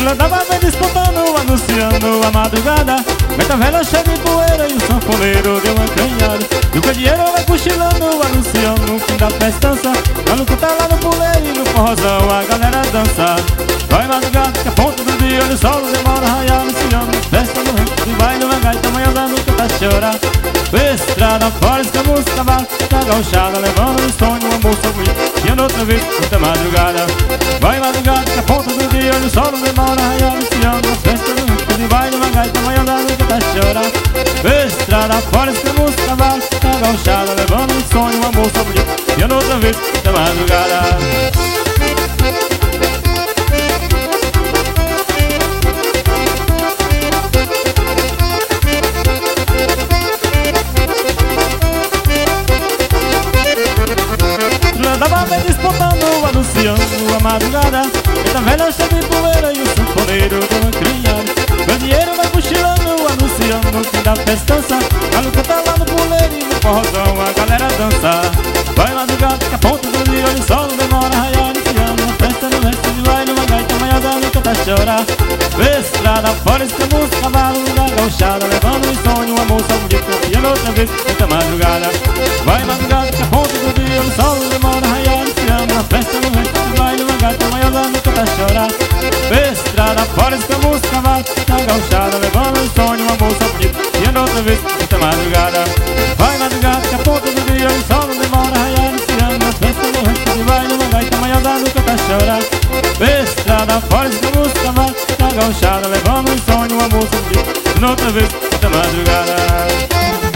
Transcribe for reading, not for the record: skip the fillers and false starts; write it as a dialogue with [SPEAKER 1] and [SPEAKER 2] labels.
[SPEAKER 1] Estrela d'alva vem despontando, anunciando a madrugada. Meta velha cheia de poeira e o sanfoneiro deu uma canhada. E o candeeiro vai cochilando, anunciando o fim da festança. Maluco tá lá no puleiro e no forrozão a galera dança. Vai madrugada que a ponta do dia o sol demora a raiar, anunciando festa no rancho. E vai numa gaita amanhã da nunca tá chorar. Estrada fora, escamuz, cavalo, tá gauchada, levando um sonho, uma moça bonita. E anda outra vez, muita madrugada. Vai madrugada que a ponta do dia o sol demora a raiar, anunciando a festa no rancho. E vai numa gaita amanhã da nunca tá chorar. Estrada fora, escamuz, cavalo, tá gauchada, levando um sonho, uma moça bonita. E anda outra vez, muita madrugada. Dava bem despontando, anunciando a madrugada. Eita velha cheia de poeira e o sanfoneiro deu uma criada. Candeeiro vai cochilando, anunciando o fim da festança. Maluco tá lá no puleiro e no forrozão a galera dança. Vai madrugada que a ponta do dia o sol demora a raiar, anunciando a festa no resto de vai numa gaita amanhã da nunca tá chorar. Estrada fora, escamuz, cavalo, da gauchada, levando um sonho, uma moça bonita. E a outra vez, muita madrugada. Vai madrugada que a ponta do dia o sol demora a raiar, anunciando a festa no resto de vai numa gaita amanhã da nunca tá chorar. Estrada fora, escamuz, cavalo, da gauchada, levando um sonho, uma moça bonita. E a outra vez, muita madrugada. Vai madrugada que a ponta do dia o sol demora a raiar, anunciando a festa no resto de vai numa gaita amanhã da nunca tá chorar. Estrada fora, escamuz, cavalo, da gauchada, levando um sonho, uma moça bonita. E outra vez, muita madrugada.